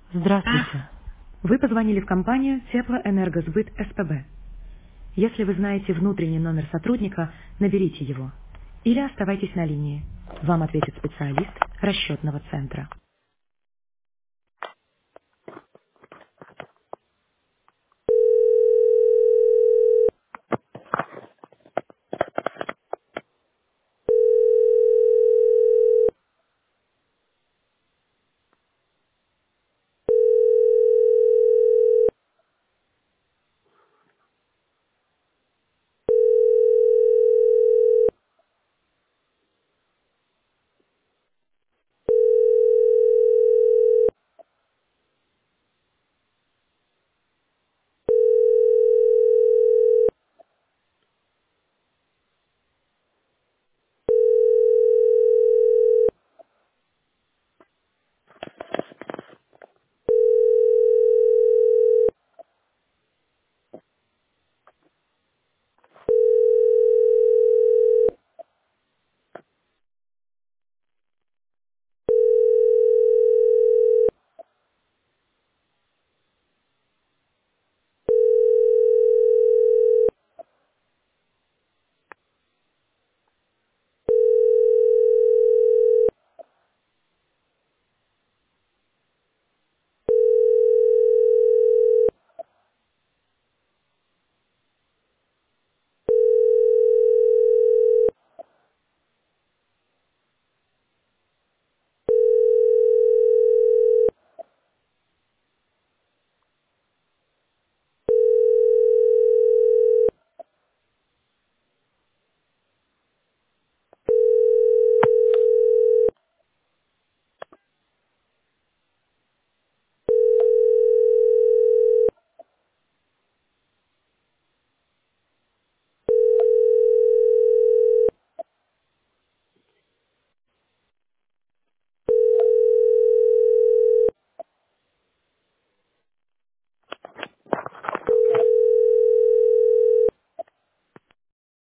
Здравствуйте. Вы позвонили в компанию Теплоэнергосбыт СПБ. Если вы знаете внутренний номер сотрудника, наберите его. Или оставайтесь на линии. Вам ответит специалист расчетного центра.